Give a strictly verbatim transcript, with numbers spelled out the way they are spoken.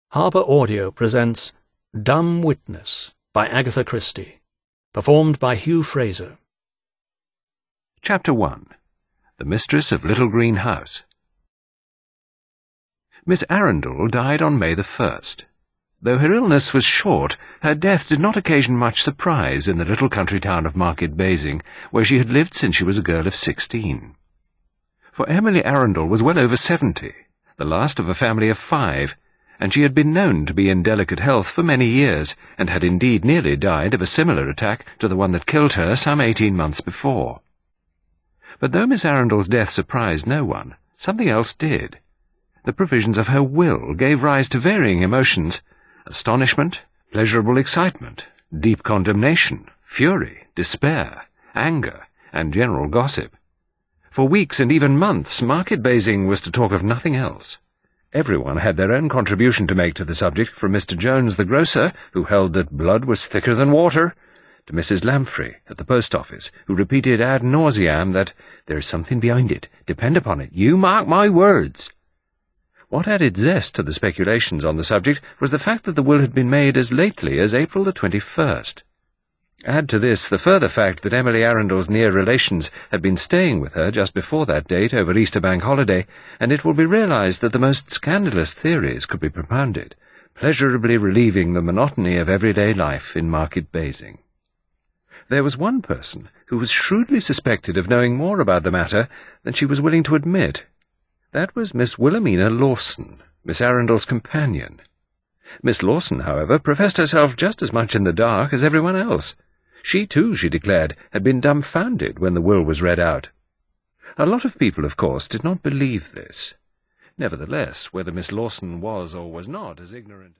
Harper Audio presents Dumb Witness by Agatha Christie, performed by Hugh Fraser. Chapter one. The Mistress of Little Green House. Miss Arundel died on May the first. Though her illness was short, her death did not occasion much surprise in the little country town of Market Basing, where she had lived since she was a girl of sixteen. For Emily Arundel was well over seventy, the last of a family of five, and she had been known to be in delicate health for many years, and had indeed nearly died of a similar attack to the one that killed her some eighteen months before. But though Miss Arundel's death surprised no one, something else did. The provisions of her will gave rise to varying emotions: astonishment, pleasurable excitement, deep condemnation, fury, despair, anger, and general gossip. For weeks and even months, Market Basing was to talk of nothing else. Everyone had their own contribution to make to the subject, from Mister Jones the grocer, who held that blood was thicker than water, to Missus Lamprey at the post office, who repeated ad nauseam that there is something behind it, depend upon it, you mark my words. What added zest to the speculations on the subject was the fact that the will had been made as lately as April the twenty-first. Add to this the further fact that Emily Arundel's near relations had been staying with her just before that date over Easter Bank holiday, and it will be realized that the most scandalous theories could be propounded, pleasurably relieving the monotony of everyday life in Market Basing. There was one person who was shrewdly suspected of knowing more about the matter than she was willing to admit. That was Miss Wilhelmina Lawson, Miss Arundel's companion. Miss Lawson, however, professed herself just as much in the dark as everyone else. She, too, she declared, had been dumbfounded when the will was read out. A lot of people, of course, did not believe this. Nevertheless, whether Miss Lawson was or was not as ignorant